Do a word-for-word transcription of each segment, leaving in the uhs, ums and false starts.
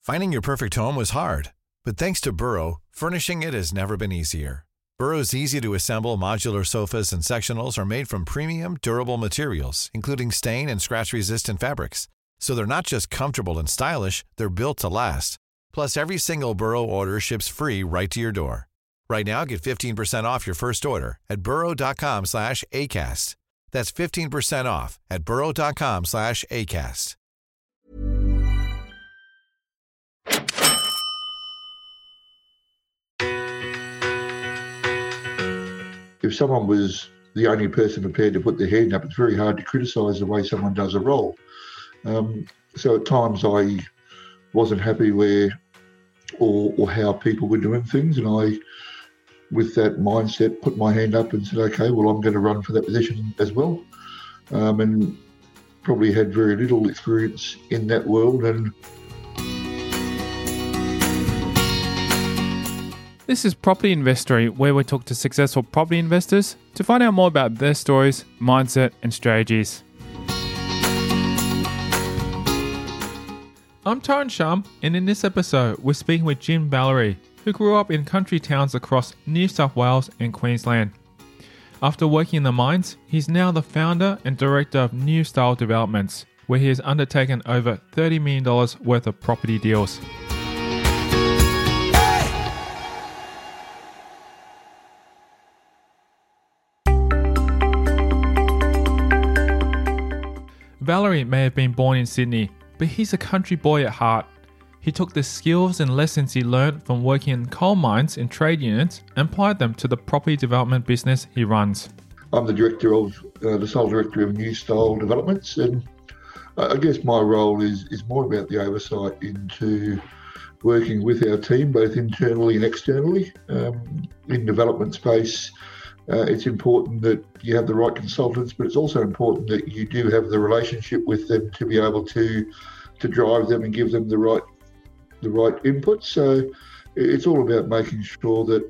Finding your perfect home was hard, but thanks to Burrow, furnishing it has never been easier. Burrow's easy-to-assemble modular sofas and sectionals are made from premium, durable materials, including stain and scratch-resistant fabrics. So they're not just comfortable and stylish, they're built to last. Plus, every single Burrow order ships free right to your door. Right now, get fifteen percent off your first order at burrow.com slash ACAST. That's fifteen percent off at burrow.com slash ACAST. If someone was the only person prepared to put their hand up, it's very hard to criticise the way someone does a role. Um, so at times I wasn't happy where or, or how people were doing things, and I, with that mindset, put my hand up and said, okay, well, I'm going to run for that position as well. Um, and probably had very little experience in that world. And This is Property Investory, where we talk to successful property investors to find out more about their stories, mindset, and strategies. I'm Tyrone Shum, and in this episode, we're speaking with Jim Valerie, who grew up in country towns across New South Wales and Queensland. After working in the mines, he's now the founder and director of New Style Developments, where he has undertaken over thirty million dollars worth of property deals. Valerie may have been born in Sydney, but he's a country boy at heart. He took the skills and lessons he learned from working in coal mines and trade unions and applied them to the property development business he runs. I'm the director of, uh, the sole director of New Style Developments, and I guess my role is, is more about the oversight into working with our team, both internally and externally. Um, in development space, Uh, it's important that you have the right consultants, but it's also important that you do have the relationship with them to be able to to drive them and give them the right the right input. So it's all about making sure that,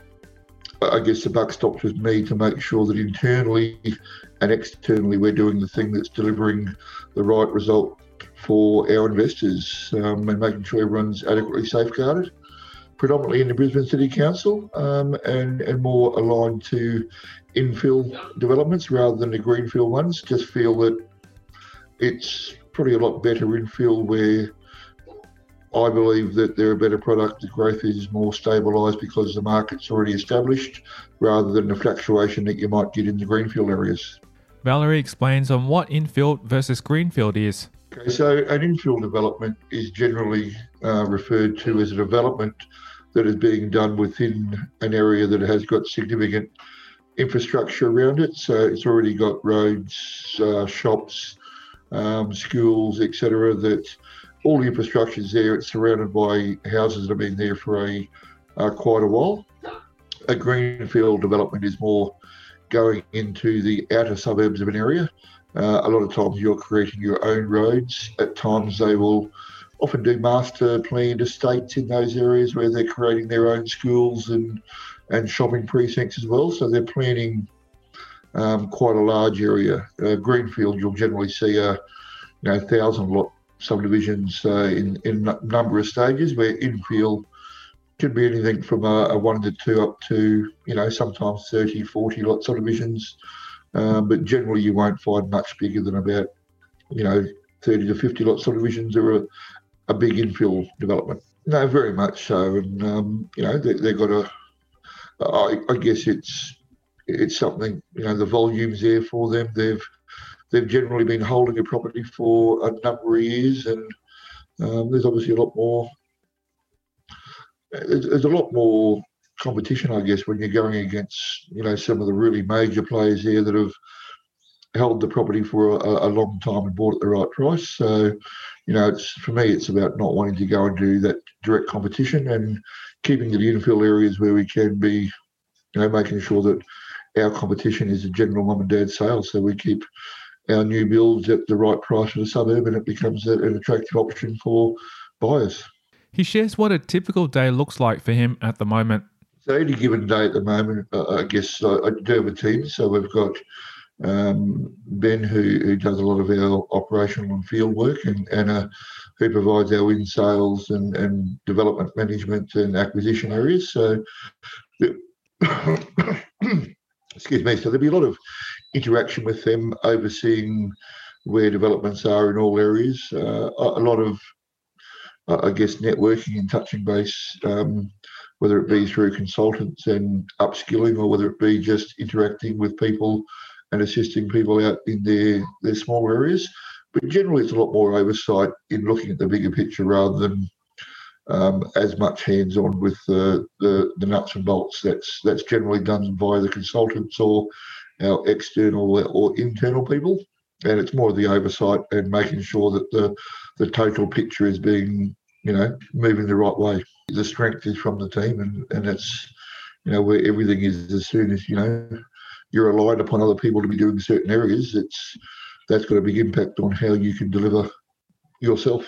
I guess, the buck stops with me to make sure that internally and externally we're doing the thing that's delivering the right result for our investors, um, and making sure everyone's adequately safeguarded. Predominantly in the Brisbane City Council, um, and, and more aligned to infill developments rather than the greenfield ones. Just feel that it's probably a lot better infill, where I believe that they're a better product. The growth is more stabilised because the market's already established, rather than the fluctuation that you might get in the greenfield areas. Valerie explains on what infill versus greenfield is. Okay, so an infill development is generally uh, referred to as a development that is being done within an area that has got significant infrastructure around it. So it's already got roads, uh, shops, um, schools, et cetera. That all the infrastructure is there. It's surrounded by houses that have been there for a uh, quite a while. A greenfield development is more going into the outer suburbs of an area. Uh, a lot of times you're creating your own roads. At times they will often do master planned estates in those areas where they're creating their own schools and, and shopping precincts as well. So they're planning um, quite a large area. Uh, greenfield, you'll generally see a you know thousand lot subdivisions uh, in, in a number of stages, where infill could be anything from a, a one to two up to, you know, sometimes thirty, forty lot subdivisions. Um, but generally you won't find much bigger than about, you know, thirty to fifty lot subdivisions are a, a big infill development. No, very much so. And, um, you know, they, they've got a, I, I guess it's it's something, you know, the volume's there for them. They've they've generally been holding a property for a number of years, and um, there's obviously a lot more, there's, there's a lot more competition, I guess, when you're going against, you know, some of the really major players here that have held the property for a, a long time and bought at the right price. So, you know, it's for me, it's about not wanting to go and do that direct competition and keeping the infill areas where we can be, you know, making sure that our competition is a general mum and dad sale. So we keep our new builds at the right price for the suburb, and it becomes a, an attractive option for buyers. He shares what a typical day looks like for him at the moment. So any given day at the moment, uh, I guess uh, I do have a team. So we've got um, Ben, who, who does a lot of our operational and field work, and Anna, who provides our in sales and, and development management and acquisition areas. So, excuse me, so there'll be a lot of interaction with them, overseeing where developments are in all areas. Uh, a lot of, uh, I guess, networking and touching base, um, whether it be through consultants and upskilling, or whether it be just interacting with people and assisting people out in their, their smaller areas. But generally, it's a lot more oversight in looking at the bigger picture rather than um, as much hands-on with the, the the nuts and bolts. That's that's generally done via the consultants or our external or internal people, and it's more of the oversight and making sure that the the total picture is being, you know, moving the right way. The strength is from the team, and and it's, you know, where everything is. As soon as, you know, you're reliant upon other people to be doing certain areas, it's that's got a big impact on how you can deliver yourself.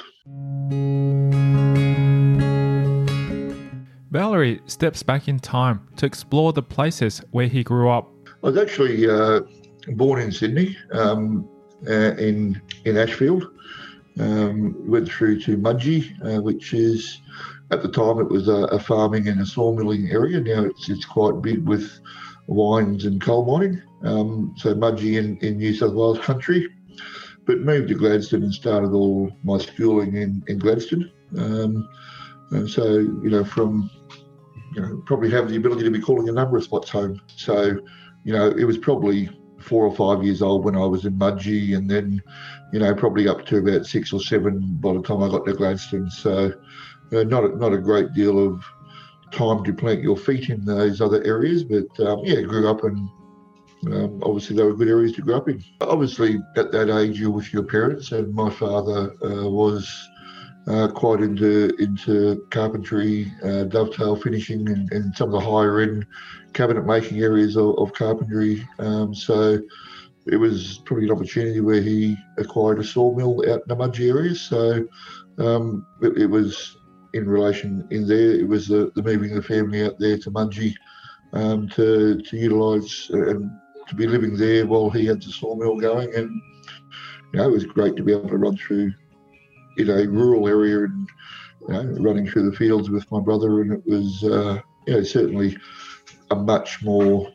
Valerie steps back in time to explore the places where he grew up. I was actually uh, born in Sydney, um, uh, in in Ashfield. Um, went through to Mudgee, uh, which is, at the time, it was a, a farming and a sawmilling area. Now it's it's quite big with wines and coal mining. Um, so Mudgee in, in New South Wales country, but moved to Gladstone and started all my schooling in, in Gladstone. Um, and so, you know, from, you know, probably have the ability to be calling a number of spots home. So, you know, it was probably four or five years old when I was in Mudgee, and then, you know, probably up to about six or seven by the time I got to Gladstone. So uh, not, a, not a great deal of time to plant your feet in those other areas, but um, yeah, grew up, and um, obviously they were good areas to grow up in. Obviously at that age you're with your parents, and my father uh, was uh, quite into into carpentry, uh, dovetail finishing, and, and some of the higher end cabinet making areas of, of carpentry. Um, so it was probably an opportunity where he acquired a sawmill out in the Mudgee area. So um, it, it was in relation in there, it was the, the moving the family out there to Mudgee um, to to utilise and to be living there while he had the sawmill going. And, you know, it was great to be able to run through in a rural area and, you know, running through the fields with my brother. And it was, uh, you know, certainly a much more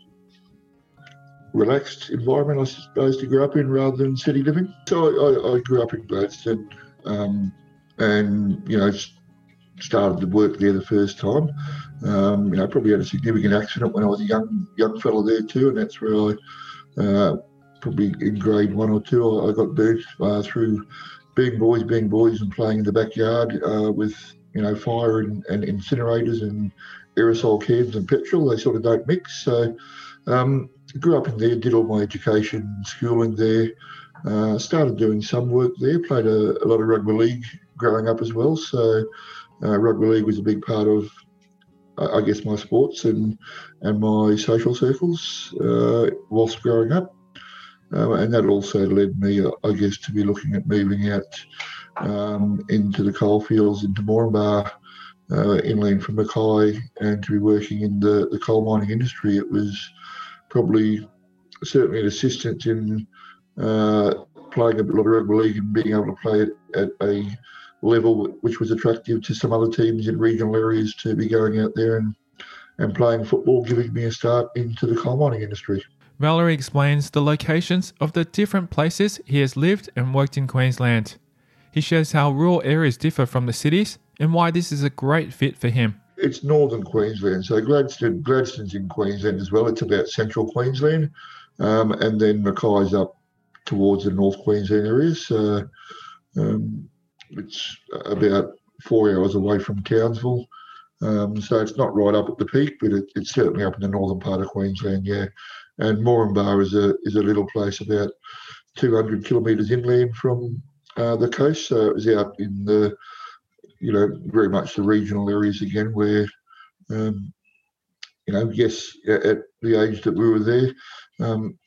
relaxed environment, I suppose, to grow up in rather than city living. So I, I grew up in Gladstone, um, and, you know, started to work there the first time. Um, you know, probably had a significant accident when I was a young young fellow there too, and that's where I uh, probably in grade one or two I, I got burnt uh, through being boys, being boys, and playing in the backyard uh, with, you know, fire and, and incinerators and aerosol cans and petrol. They sort of don't mix. So um, grew up in there, did all my education, schooling there. Uh, started doing some work there. Played a, a lot of rugby league growing up as well. So. Uh, rugby league was a big part of, uh, I guess, my sports and and my social circles uh, whilst growing up. Uh, and that also led me, uh, I guess, to be looking at moving out um, into the coalfields, into Moranbah, uh, inland from Mackay, and to be working in the, the coal mining industry. It was probably certainly an assistance in uh, playing a lot of rugby league and being able to play it at a level which was attractive to some other teams in regional areas to be going out there and, and playing football, giving me a start into the coal mining industry. Valerie explains the locations of the different places he has lived and worked in Queensland. He shares how rural areas differ from the cities and why this is a great fit for him. It's northern Queensland, so Gladstone, Gladstone's in Queensland as well. It's about central Queensland, um, and then Mackay's up towards the North Queensland areas. So, um, it's about four hours away from Townsville. Um, so it's not right up at the peak, but it, it's certainly up in the northern part of Queensland, yeah. And Moranbah is a is a little place about two hundred kilometres inland from uh, the coast. So it was out in the, you know, very much the regional areas again where, um, you know, yes, at, at the age that we were there, um,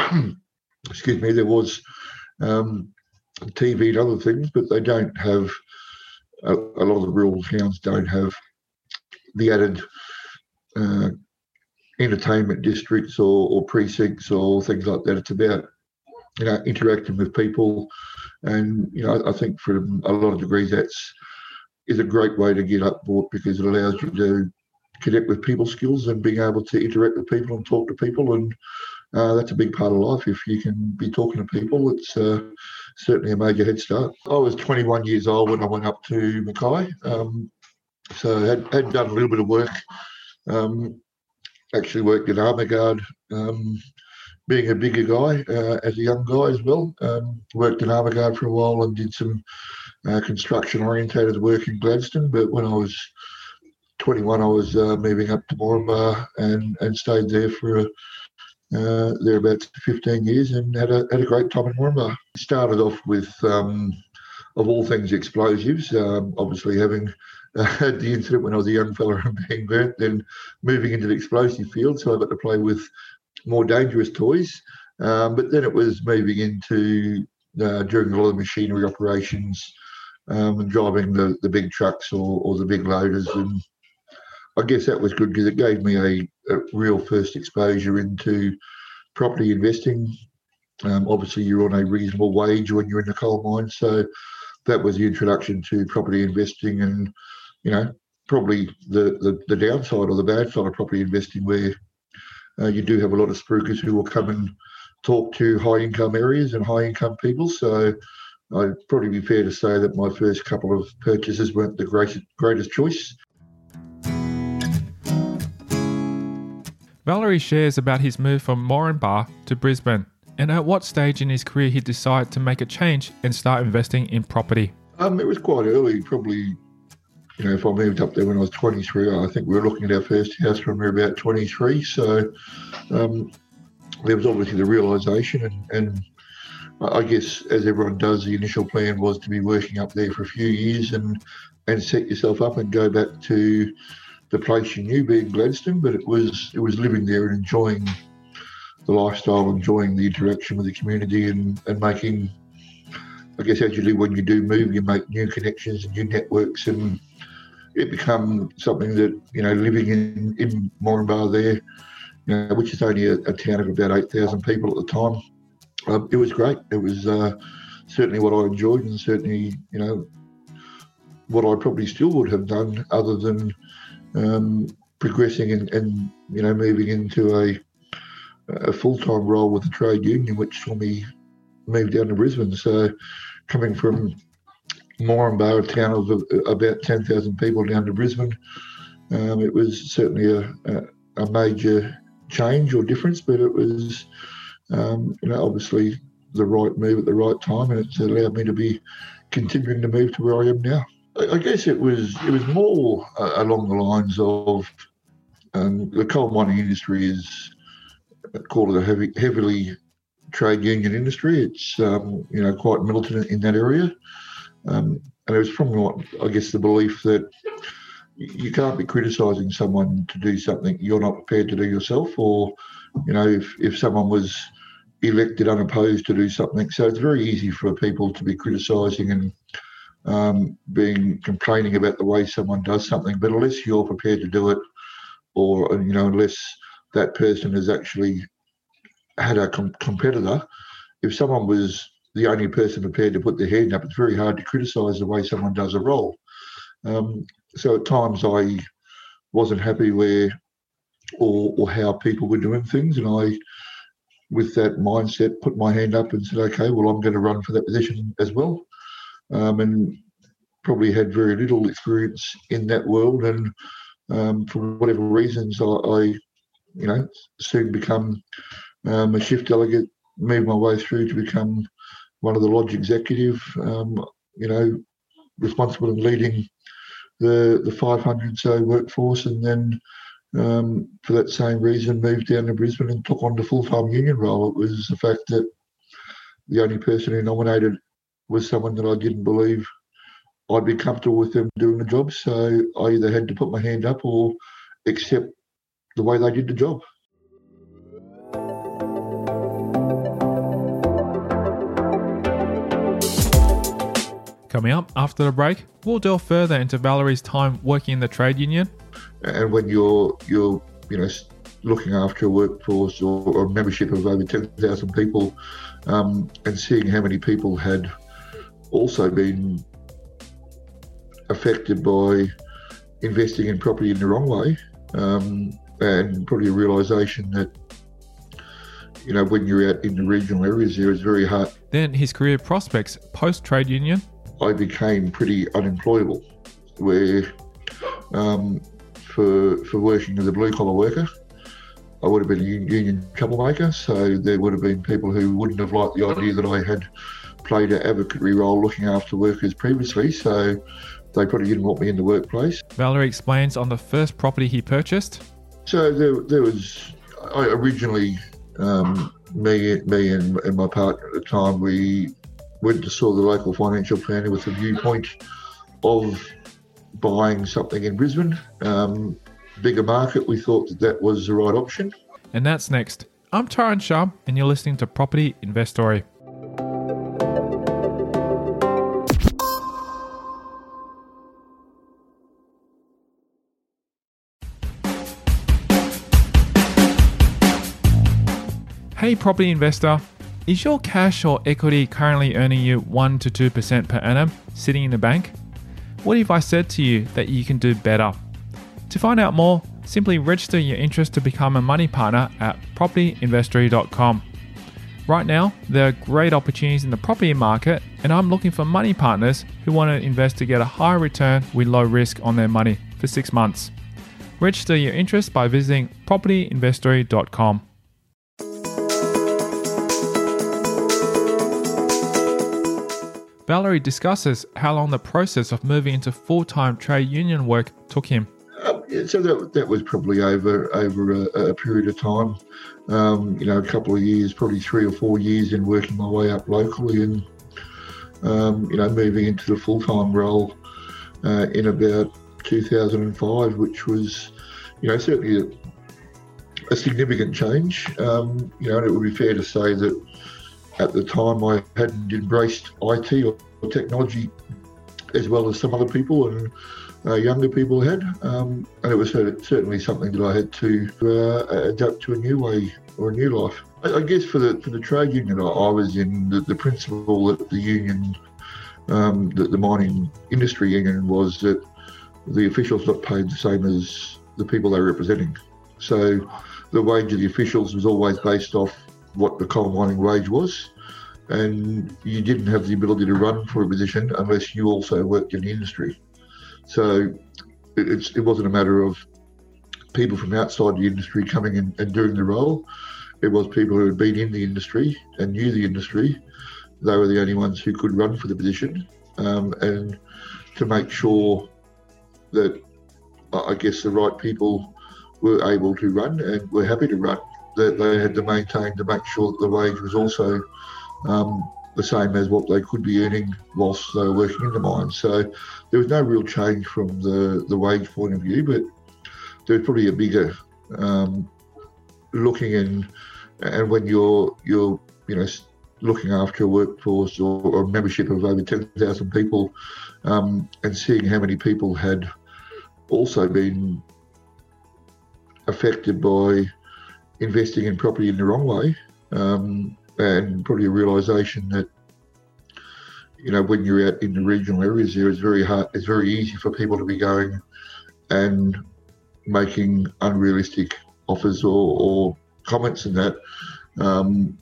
excuse me, there was um, T V and other things, but they don't have, a, a lot of the rural towns don't have the added uh, entertainment districts or, or precincts or things like that. It's about, you know, interacting with people. And, you know, I think for a lot of degrees that's is a great way to get up board, because it allows you to connect with people skills and being able to interact with people and talk to people. And uh, that's a big part of life. If you can be talking to people, it's uh, certainly a major head start. I was twenty-one years old when I went up to Mackay. Um, so had, had done a little bit of work. Um, actually worked in Armour Guard, um, being a bigger guy uh, as a young guy as well. Um, worked in Armour Guard for a while and did some uh, construction-orientated work in Gladstone. But when I was twenty-one, I was uh, moving up to Moranbah and, and stayed there for uh, thereabouts fifteen years and had a had a great time in Moranbah. Started off with, um, of all things, explosives. Um, obviously, having uh, the incident when I was a young fella and being burnt, then moving into the explosive field, so I got to play with more dangerous toys. Um, but then it was moving into uh, during a lot of machinery operations um, and driving the, the big trucks or, or the big loaders. And I guess that was good because it gave me a, a real first exposure into property investing. Um, obviously, you're on a reasonable wage when you're in the coal mine. So that was the introduction to property investing and, you know, probably the, the, the downside or the bad side of property investing where uh, you do have a lot of spruikers who will come and talk to high income areas and high income people. So I'd probably be fair to say that my first couple of purchases weren't the greatest, greatest choice. Valerie shares about his move from Moranbah to Brisbane and at what stage in his career he decided to make a change and start investing in property. Um, it was quite early, probably, you know, if I moved up there when I was twenty-three, I think we were looking at our first house when we were about twenty-three. So um, there was obviously the realisation and, and I guess as everyone does, the initial plan was to be working up there for a few years and, and set yourself up and go back to the place you knew, being Gladstone, but it was it was living there and enjoying the lifestyle, enjoying the interaction with the community and, and making, I guess as you do when you do move, you make new connections and new networks, and it become something that, you know, living in, in Moranbah there, you know, which is only a, a town of about eight thousand people at the time, um, it was great. It was uh, certainly what I enjoyed and certainly, you know, what I probably still would have done other than um, progressing and, and, you know, moving into a a full-time role with the trade union, which saw me move down to Brisbane. So coming from Moranbah, a town of about ten thousand people, down to Brisbane, um, it was certainly a, a, a major change or difference, but it was, um, you know, obviously the right move at the right time, and it's allowed me to be continuing to move to where I am now. I, I guess it was it was more uh, along the lines of um, the coal mining industry is call it a heavy, heavily trade union industry. It's um, you know, quite militant in that area, um, and it was from what I guess the belief that you can't be criticising someone to do something you're not prepared to do yourself, or you know, if if someone was elected unopposed to do something. So it's very easy for people to be criticising and um, being complaining about the way someone does something, but unless you're prepared to do it, or you know, unless that person has actually had a com- competitor, if someone was the only person prepared to put their hand up, it's very hard to criticise the way someone does a role. Um, so at times I wasn't happy where or, or how people were doing things, and I, with that mindset, put my hand up and said, okay, well, I'm going to run for that position as well. Um, and probably had very little experience in that world, and um, for whatever reasons, I, I you know, soon become um, a shift delegate, move my way through to become one of the lodge executive, um, you know, responsible in leading the the five hundred so workforce, and then um, for that same reason moved down to Brisbane and took on the full-time union role. It was the fact that the only person who nominated was someone that I didn't believe I'd be comfortable with them doing the job, so I either had to put my hand up or accept the way they did the job. Coming up after the break, we'll delve further into Valerie's time working in the trade union. And when you're you're you know looking after a workforce or, or a membership of over ten thousand people, um, and seeing how many people had also been affected by investing in property in the wrong way, um, and probably a realisation that, you know, when you're out in the regional areas there, it's very hard. Then his career prospects post-trade union. I became pretty unemployable, where um, for for working as a blue-collar worker, I would have been a union troublemaker, so there would have been people who wouldn't have liked the idea that I had played an advocatory role looking after workers previously, so they probably didn't want me in the workplace. Valerie explains on the first property he purchased. So there, there was, I originally, um, me, me and, and my partner at the time, we went to saw the local financial planner with a viewpoint of buying something in Brisbane. Um, bigger market, we thought that that was the right option. And that's next. I'm Tyron Shah, and you're listening to Property Investory. Hey property investor, is your cash or equity currently earning you one to two percent per annum sitting in the bank? What if I said to you that you can do better? To find out more, simply register your interest to become a money partner at property investory dot com. Right now, there are great opportunities in the property market, and I'm looking for money partners who want to invest to get a high return with low risk on their money for six months. Register your interest by visiting property investory dot com. Valerie discusses how long the process of moving into full-time trade union work took him. Um, yeah, so that that was probably over over a, a period of time. Um, you know, a couple of years, probably three or four years in working my way up locally, and um, you know, moving into the full-time role uh, in about two thousand five, which was, you know, certainly a, a significant change. Um, you know, and it would be fair to say that at the time I hadn't embraced I T or technology as well as some other people and uh, younger people had, um, and it was certainly something that I had to uh, adapt to a new way or a new life. I, I guess for the for the trade union I, I was in, the, the principle that the union, um, that the mining industry union, was that the officials got paid the same as the people they were representing. So the wage of the officials was always based off what the coal mining wage was, and you didn't have the ability to run for a position unless you also worked in the industry. So it, it's, it wasn't a matter of people from outside the industry coming in and doing the role. It was people who had been in the industry and knew the industry. They were the only ones who could run for the position, um, and to make sure that, I guess, the right people were able to run and were happy to run, that they had to maintain to make sure that the wage was also um, the same as what they could be earning whilst they were working in the mine. So there was no real change from the, the wage point of view, but there was probably a bigger um, looking in, and when you're you're you know looking after a workforce or, or a membership of over ten thousand people, um, and seeing how many people had also been affected by investing in property in the wrong way, um, and probably a realisation that, you know, when you're out in the regional areas there, it's very hard, it's very easy for people to be going and making unrealistic offers or, or comments and that, um,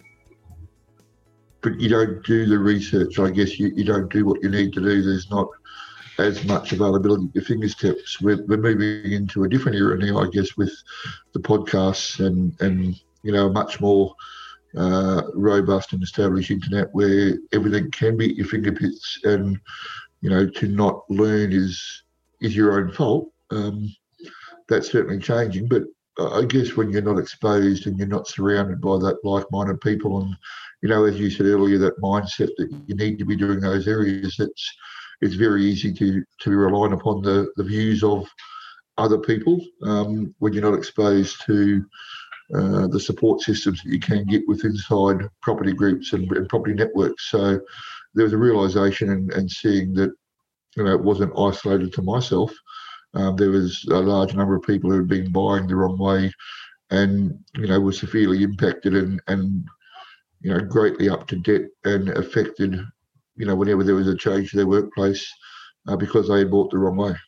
but you don't do the research. I guess you, you don't do what you need to do. There's not as much availability at your fingertips. We're, we're moving into a different era now, I guess, with the podcasts and, and you know, a much more uh, robust and established internet where everything can be at your fingertips, and, you know, to not learn is is your own fault. Um, that's certainly changing, but I guess when you're not exposed and you're not surrounded by that like-minded people, and, you know, as you said earlier, that mindset that you need to be doing those areas, it's it's very easy to to rely upon the, the views of other people um, when you're not exposed to uh, the support systems that you can get with inside property groups and, and property networks. So there was a realisation and, and seeing that, you know, it wasn't isolated to myself, Um, there was a large number of people who had been buying the wrong way and, you know, were severely impacted and, and you know, greatly up to debt and affected, you know, whenever there was a change to their workplace uh, because they had bought the wrong way.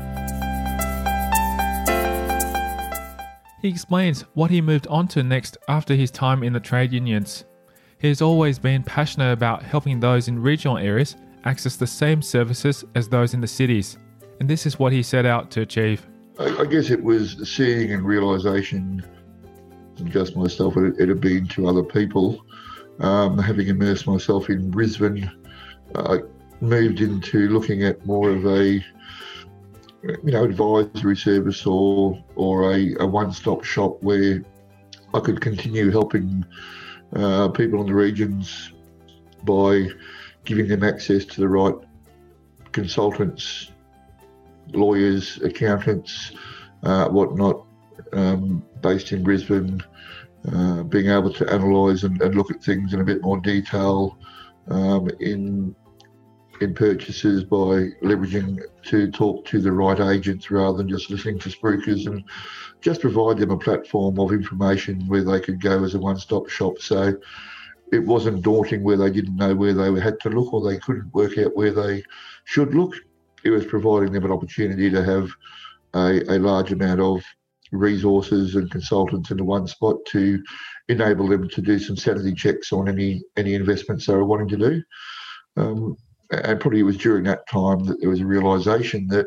He explains what he moved on to next after his time in the trade unions. He has always been passionate about helping those in regional areas access the same services as those in the cities, and this is what he set out to achieve. I, I guess it was seeing and realisation, not just myself, it, it had been to other people. Um, having immersed myself in Brisbane, I moved into looking at more of a you know, advisory service or or a, a one-stop shop where I could continue helping uh, people in the regions by giving them access to the right consultants, lawyers, accountants, uh, whatnot, um, based in Brisbane, uh, being able to analyse and, and look at things in a bit more detail um, in in purchases by leveraging to talk to the right agents rather than just listening to spruikers, and just provide them a platform of information where they could go as a one-stop shop. So it wasn't daunting where they didn't know where they had to look or they couldn't work out where they should look. It was providing them an opportunity to have a, a large amount of resources and consultants into one spot to enable them to do some sanity checks on any any investments they were wanting to do. Um, And probably it was during that time that there was a realisation that,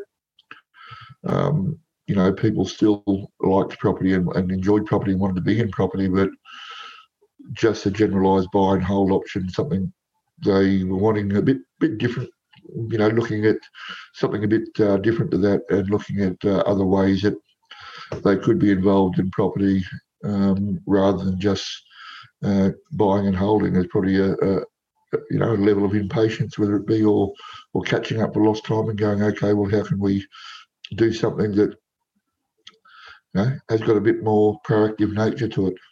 um, you know, people still liked property and, and enjoyed property and wanted to be in property, but just a generalised buy and hold option, something they were wanting a bit bit different, you know, looking at something a bit uh, different to that and looking at uh, other ways that they could be involved in property um, rather than just uh, buying and holding. There's probably a, a you know, a level of impatience, whether it be or or catching up for lost time and going, okay, well, how can we do something that, you know, has got a bit more proactive nature to it.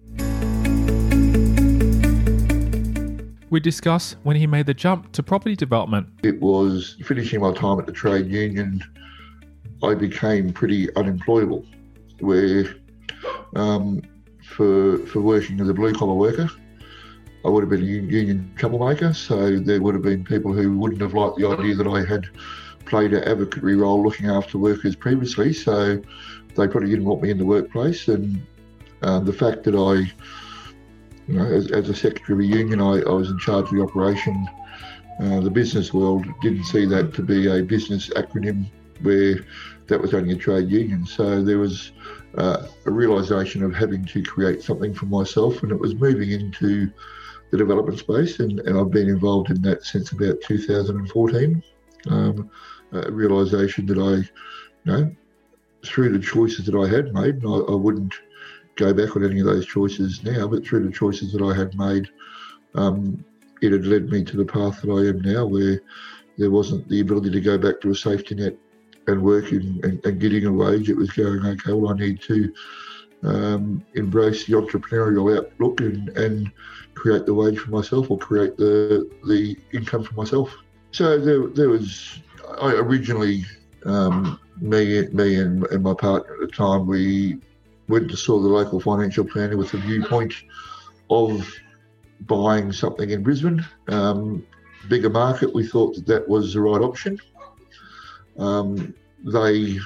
We discuss when he made the jump to property development. It was finishing my time at the trade union, I became pretty unemployable, where um, for for working as a blue-collar worker, I would have been a union troublemaker, so there would have been people who wouldn't have liked the idea that I had played an advocatory role looking after workers previously, so they probably didn't want me in the workplace. And um, the fact that I, you know, as, as a secretary of a union, I, I was in charge of the operation. Uh, the business world didn't see that to be a business acronym where that was only a trade union. So there was uh, a realisation of having to create something for myself, and it was moving into the development space, and, and I've been involved in that since about two thousand fourteen. Um, a realisation that I, you know, through the choices that I had made, and I, I wouldn't go back on any of those choices now, but through the choices that I had made, um, it had led me to the path that I am now, where there wasn't the ability to go back to a safety net and work in, and, and getting a wage. It was going, okay, well, I need to um, embrace the entrepreneurial outlook and, and create the wage for myself, or create the the income for myself. So there, there was, I originally, um, me, me and, and my partner at the time, we went to saw the local financial planner with a viewpoint of buying something in Brisbane. Um, bigger market, we thought that that was the right option. Um, they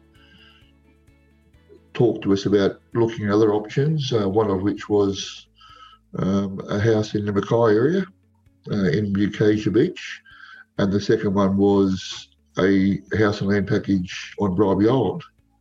talked to us about looking at other options, uh, one of which was um, a house in the Mackay area uh, in Bucasia Beach, and the second one was a house and land package on Bribie Island.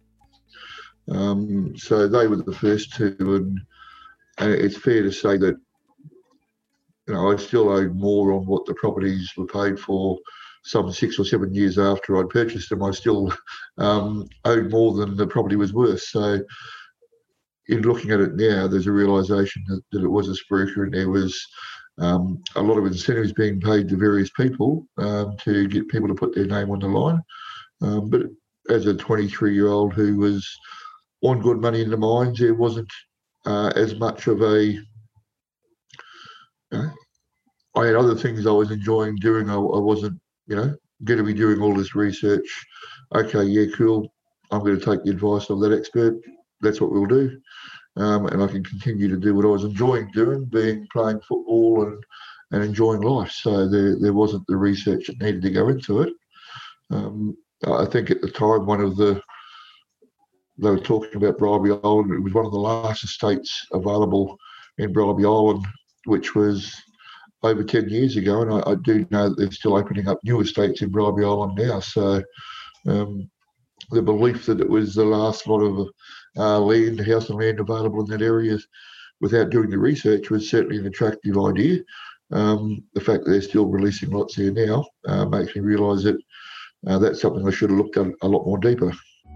Um, so they were the first two, and, and it's fair to say that, you know, I still owed more on what the properties were paid for some six or seven years after I'd purchased them. I still um, owed more than the property was worth. So in looking at it now, there's a realisation that, that it was a spruiker, and there was um, a lot of incentives being paid to various people um, to get people to put their name on the line. Um, but as a twenty-three-year-old who was on good money in the mines, there wasn't uh, as much of a... You know, I had other things I was enjoying doing. I, I wasn't, you know, going to be doing all this research. Okay, yeah, cool. I'm going to take the advice of that expert. That's what we'll do. Um, and I can continue to do what I was enjoying doing, being playing football and, and enjoying life. So there, there wasn't the research that needed to go into it. Um, I think at the time, one of the, they were talking about Bribie Island. It was one of the last estates available in Bribie Island, which was over ten years ago. And I, I do know that they're still opening up new estates in Bribie Island now. So um, the belief that it was the last lot of uh, land, house and land available in that area without doing the research was certainly an attractive idea. Um, the fact that they're still releasing lots there now uh, makes me realise that uh, that's something I should have looked at a lot more deeper.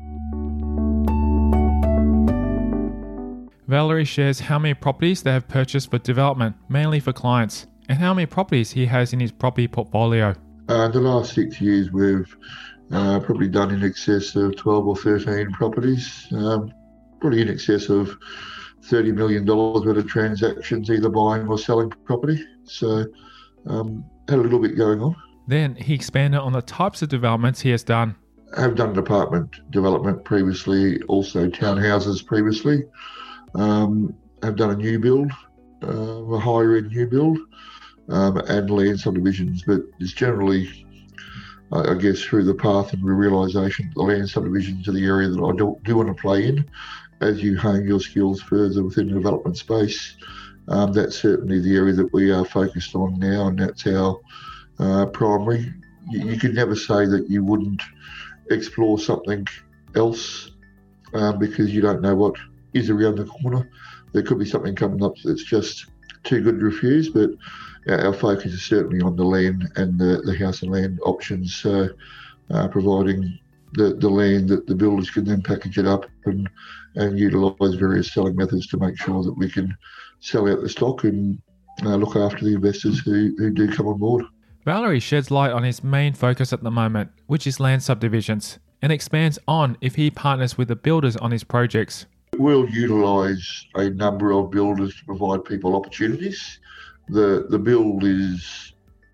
Valerie shares how many properties they have purchased for development, mainly for clients, and how many properties he has in his property portfolio. Uh, in the last six years, we've uh, probably done in excess of twelve or thirteen properties, um, probably in excess of thirty million dollars worth of transactions, either buying or selling property. So um, had a little bit going on. Then he expanded on the types of developments he has done. I have done apartment development previously, also townhouses previously. Um, I've done a new build, uh, a higher end new build, um, and land subdivisions, but it's generally, I guess, through the path and the realisation that the land subdivisions are the area that I do, do want to play in. As you hone your skills further within the development space, um, that's certainly the area that we are focused on now, and that's our uh, primary. You, you could never say that you wouldn't explore something else um, because you don't know what is around the corner. There could be something coming up that's just too good to refuse, but our focus is certainly on the land and the, the house and land options, so uh, providing the, the land that the builders can then package it up and, and utilise various selling methods to make sure that we can sell out the stock and uh, look after the investors who, who do come on board. Valerie sheds light on his main focus at the moment, which is land subdivisions, and expands on if he partners with the builders on his projects. We'll utilise a number of builders to provide people opportunities. The the build is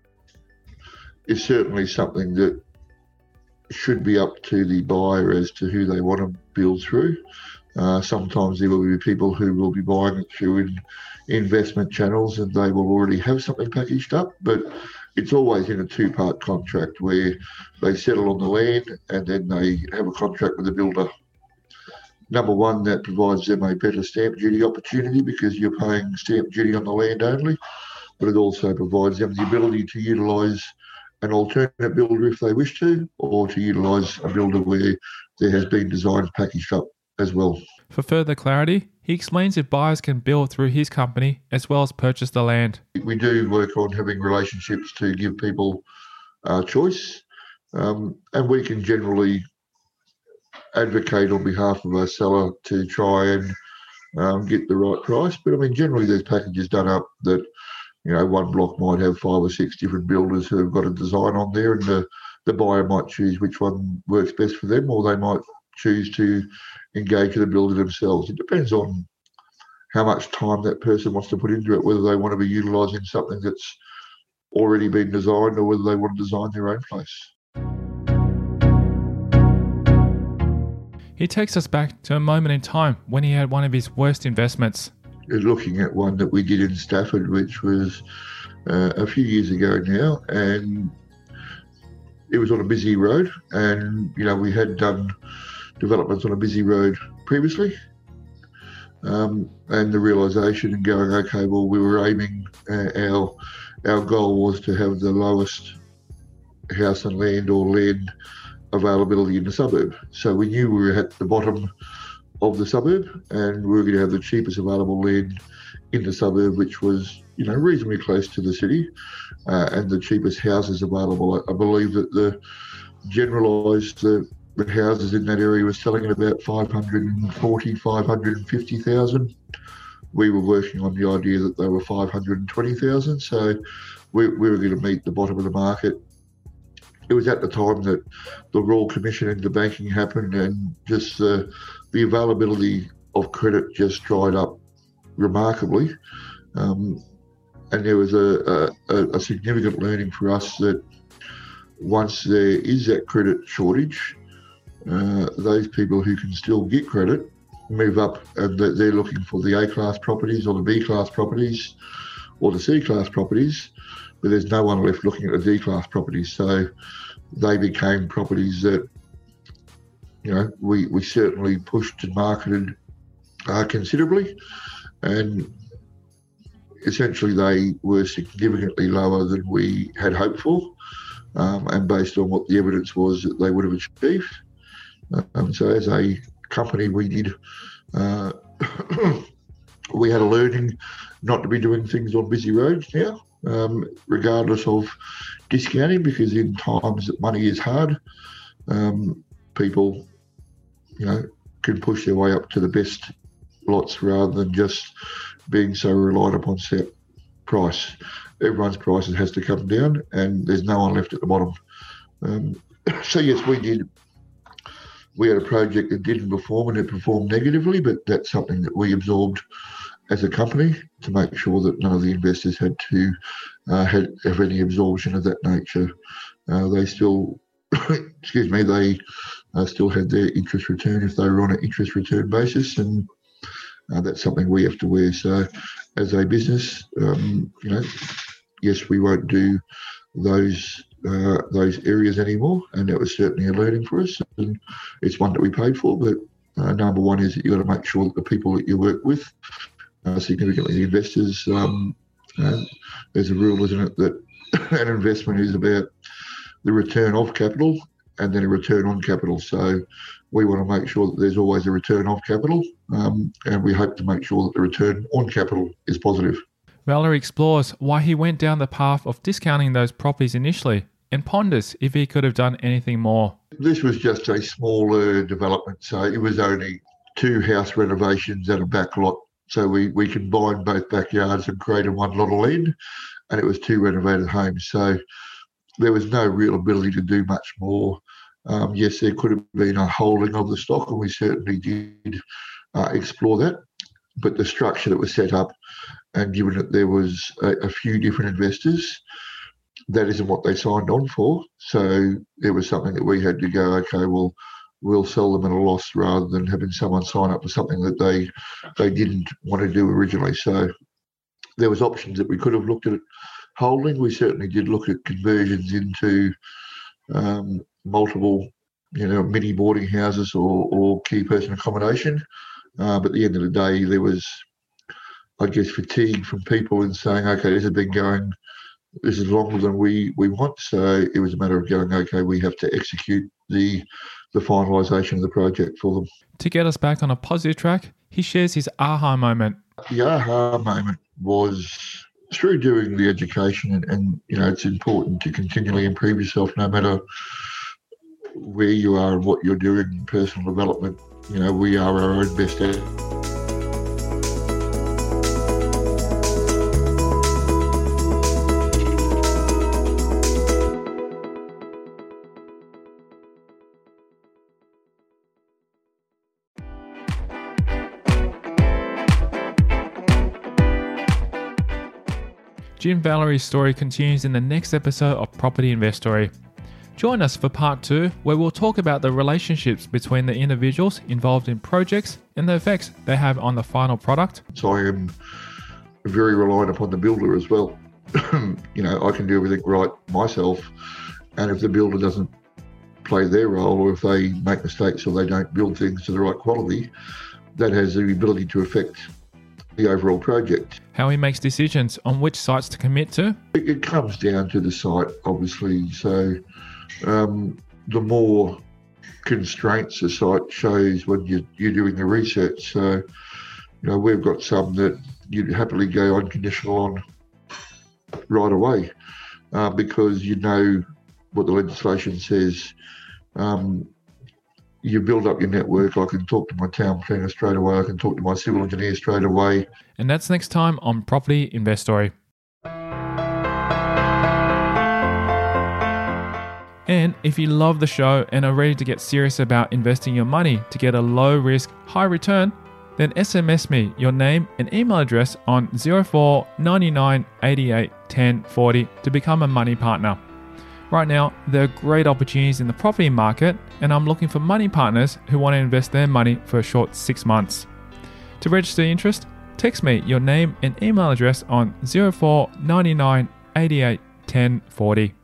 is certainly something that should be up to the buyer as to who they want to build through. Uh, sometimes there will be people who will be buying it through in investment channels and they will already have something packaged up, but it's always in a two-part contract where they settle on the land and then they have a contract with the builder. Number one, that provides them a better stamp duty opportunity because you're paying stamp duty on the land only, but it also provides them the ability to utilise an alternate builder if they wish to, or to utilise a builder where there has been designs packaged up as well. For further clarity, he explains if buyers can build through his company as well as purchase the land. We do work on having relationships to give people uh, choice, um, and we can generally advocate on behalf of our seller to try and um, get the right price. But I mean, generally there's packages done up that, you know, one block might have five or six different builders who have got a design on there, and the, the buyer might choose which one works best for them, or they might choose to engage with the builder themselves. It depends on how much time that person wants to put into it, whether they want to be utilising something that's already been designed or whether they want to design their own place. He takes us back to a moment in time when he had one of his worst investments. Looking at one that we did in Stafford, which was uh, a few years ago now, and it was on a busy road, and you know we had done developments on a busy road previously, um, and the realisation and going, okay, well we were aiming, uh, our our goal was to have the lowest house and land or land availability in the suburb. So we knew we were at the bottom of the suburb and we were going to have the cheapest available land in the suburb, which was, you know, reasonably close to the city, uh, and the cheapest houses available. I believe that the generalised the, the houses in that area were selling at about five hundred forty, five hundred fifty thousand. We were working on the idea that they were five hundred twenty thousand, so we, we were going to meet the bottom of the market. It was at the time that the Royal Commission into banking happened, and just the, the availability of credit just dried up remarkably. Um, and there was a, a, a significant learning for us that once there is that credit shortage, uh, those people who can still get credit move up, and they're looking for the A-class properties or the B-class properties or the C-class properties, but there's no one left looking at the D-class properties. So they became properties that, you know, we, we certainly pushed and marketed uh, considerably, and essentially they were significantly lower than we had hoped for, um, and based on what the evidence was that they would have achieved. Um, so as a company, we did, uh, we had a learning not to be doing things on busy roads now, um, regardless of discounting, because in times that money is hard, um, people, you know, can push their way up to the best lots rather than just being so reliant upon set price. Everyone's prices has to come down, and there's no one left at the bottom. Um, so yes, we did. We had a project that didn't perform, and it performed negatively, but that's something that we absorbed as a company to make sure that none of the investors had to uh, had, have any absorption of that nature. Uh, they still, excuse me, they uh, still had their interest return if they were on an interest return basis, and uh, that's something we have to wear. So as a business, um, you know, yes, we won't do those Uh, those areas anymore, and that was certainly a learning for us, and it's one that we paid for. But uh, number one is that you've got to make sure that the people that you work with, uh, significantly the investors, um, uh, there's a rule, isn't it, that an investment is about the return of capital and then a return on capital. So we want to make sure that there's always a return of capital, um, and we hope to make sure that the return on capital is positive. Valerie explores why he went down the path of discounting those properties initially, and ponders if he could have done anything more. This was just a smaller development, so it was only two house renovations and a back lot. So we, we combined both backyards and created one lot of land, and it was two renovated homes. So there was no real ability to do much more. Um, yes, there could have been a holding of the stock, and we certainly did uh, explore that. But the structure that was set up, and given that there was a, a few different investors, that isn't what they signed on for. So it was something that we had to go, okay, well, we'll sell them at a loss rather than having someone sign up for something that they they didn't want to do originally. So there was options that we could have looked at holding. We certainly did look at conversions into um, multiple, you know, mini boarding houses or, or key person accommodation. Uh, but at the end of the day, there was, I guess, fatigue from people in saying, okay, this has been going, this is longer than we, we want. So it was a matter of going, okay, we have to execute the the finalisation of the project for them. To get us back on a positive track, he shares his aha moment. The aha moment was through doing the education, and, and you know, it's important to continually improve yourself no matter where you are and what you're doing in personal development. You know, we are our own best at. Jim Valerie's story continues in the next episode of Property Investory. Join us for part two, where we'll talk about the relationships between the individuals involved in projects and the effects they have on the final product. So I am very reliant upon the builder as well. You know, I can do everything right myself, and if the builder doesn't play their role, or if they make mistakes or they don't build things to the right quality, that has the ability to affect the overall project. How he makes decisions on which sites to commit to. It, it comes down to the site, obviously. So um, the more constraints a site shows when you, you're doing the research. So, you know, we've got some that you'd happily go unconditional on right away uh, because you know what the legislation says. Um, You build up your network. I can talk to my town planner straight away. I can talk to my civil engineer straight away. And that's next time on Property Investory. And if you love the show and are ready to get serious about investing your money to get a low risk, high return, then S M S me your name and email address on zero four nine nine eighty-eight ten forty to become a money partner. Right now, there are great opportunities in the property market, and I'm looking for money partners who want to invest their money for a short six months. To register interest, text me your name and email address on zero four nine nine eight eight one zero four zero.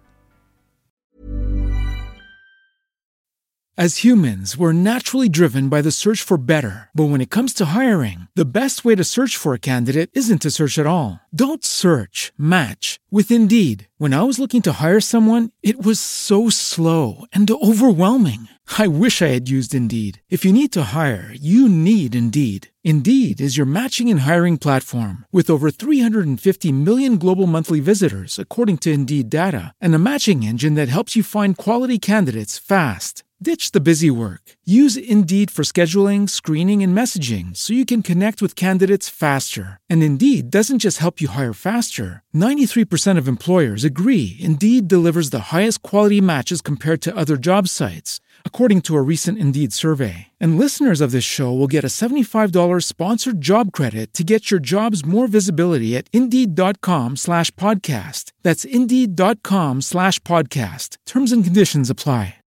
As humans, we're naturally driven by the search for better. But when it comes to hiring, the best way to search for a candidate isn't to search at all. Don't search, match with Indeed. When I was looking to hire someone, it was so slow and overwhelming. I wish I had used Indeed. If you need to hire, you need Indeed. Indeed is your matching and hiring platform with over three hundred fifty million global monthly visitors, according to Indeed data, and a matching engine that helps you find quality candidates fast. Ditch the busy work. Use Indeed for scheduling, screening, and messaging so you can connect with candidates faster. And Indeed doesn't just help you hire faster. ninety-three percent of employers agree Indeed delivers the highest quality matches compared to other job sites, according to a recent Indeed survey. And listeners of this show will get a seventy-five dollars sponsored job credit to get your jobs more visibility at Indeed.com slash podcast. That's Indeed.com slash podcast. Terms and conditions apply.